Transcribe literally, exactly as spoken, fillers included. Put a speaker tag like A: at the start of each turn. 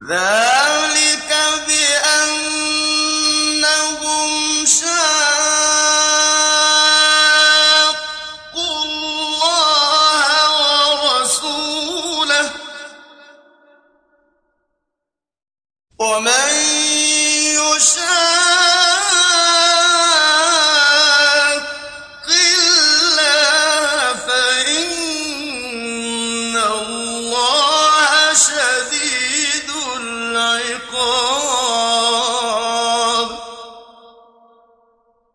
A: ذلك بأنهم شاقوا الله ورسوله ومن يشاق الله فإن الله شديد العقاب